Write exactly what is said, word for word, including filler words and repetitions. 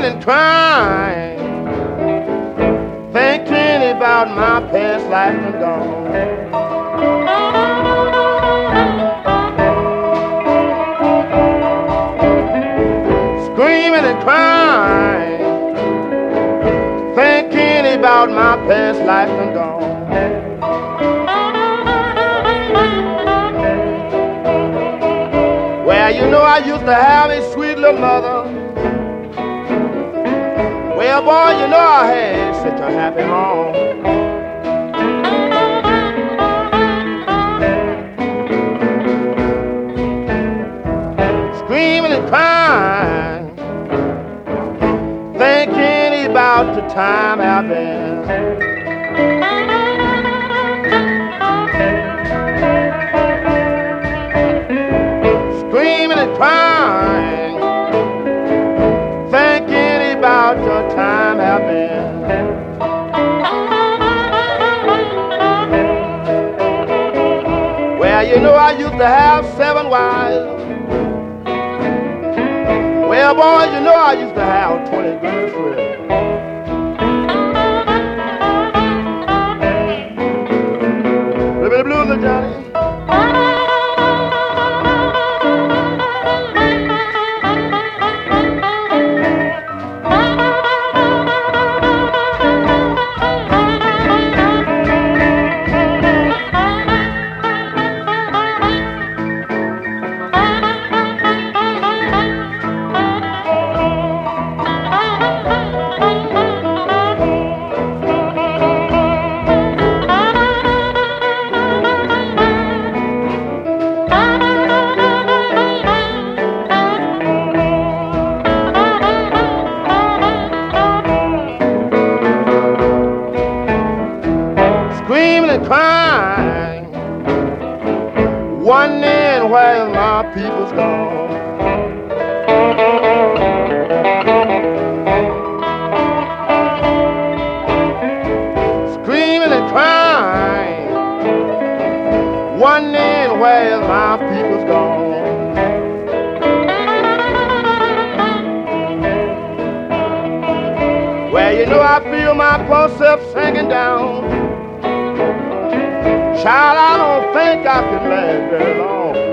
screaming and crying, thinking about my past life and gone. Screaming and crying, thinking about my past life and gone. Well, you know I used to have a sweet little mother. Well, boy, you know I had such a happy home. Screaming and crying, thinking about the time out there. Screaming and crying, thinking about the time out there. Well, you know I used to have seven wives. Well, boy, you know I used to have twenty girlfriends. Living the blues, little Johnny. Crying, wondering where my people's gone. Screaming and crying, wondering where my people's gone. Well, you know I feel my poor self sinking down. Child, I don't think I can last very long.